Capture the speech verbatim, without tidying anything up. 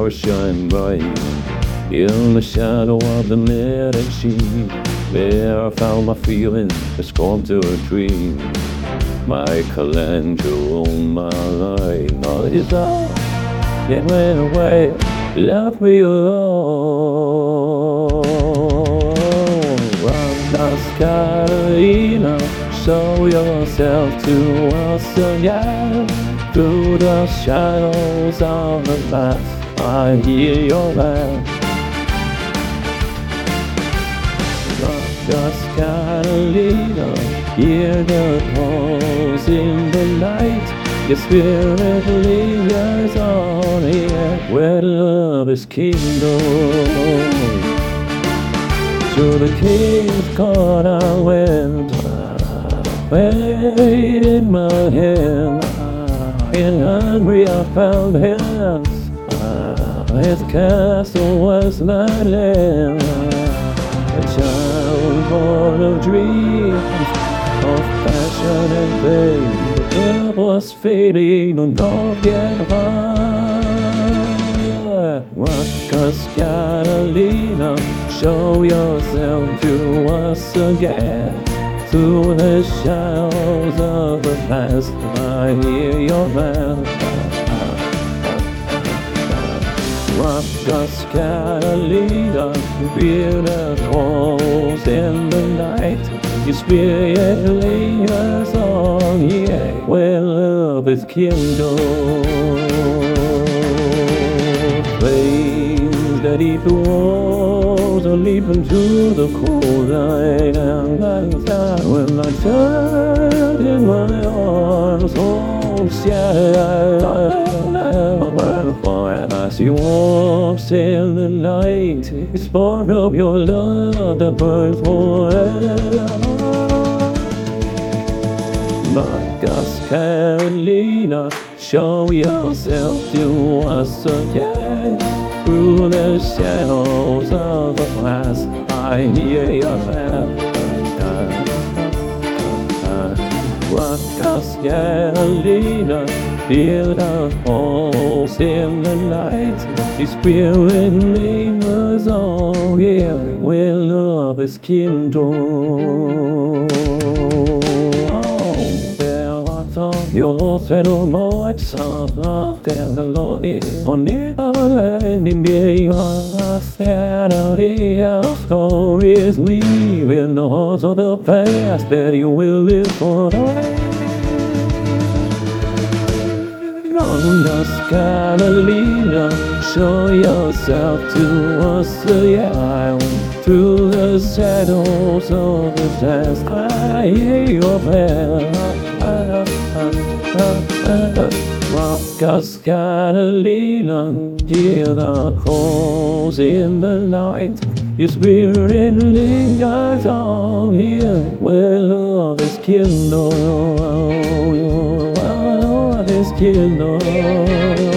stars shine bright in the shadow of the knitting sheet. There I found my feelings, it's gone to a dream. Michelangelo, my life, all is all. It went away, left me alone. Run the Catalina, show yourself to us again. Through the shadows of the past, I hear your laugh. Just gotta lead us, hear the calls in the night. Your spirit lingers on here where love is kingdom. To the king's court I went, weight in my hand. In hungry I found hands. His castle was my land. A child born of dreams, of passion and pain. It was fading and not yet far. Marcus Catalina, show yourself to us again. Through the shadows of the past, I hear your laugh. Marcus Catalina, feel the calls in the night. Your spirit lingers on here where love is kindled. Flames that eat the walls are leap into the cold night. And inside when I turned in my arms, all shattered. I see warmth in the night. It's part of your love that burns forever. Marcus Catalina, show yourself to us again. Through the shadows of the past, I hear your laugh. Marcus Catalina, feel the pulse in the night. Your spirit lingers on here where love is kindled. Your settle more soft than the Lord is on the other end in the sanity of stories leaving the halls of the past that you will live for the Marcus Catalina, show yourself to us again. Through the shadows of the past, I hear your prayer. Marcus Catalina, hear the calls in the night. Your spirit lingers on here where love is kindled. Love is kindled.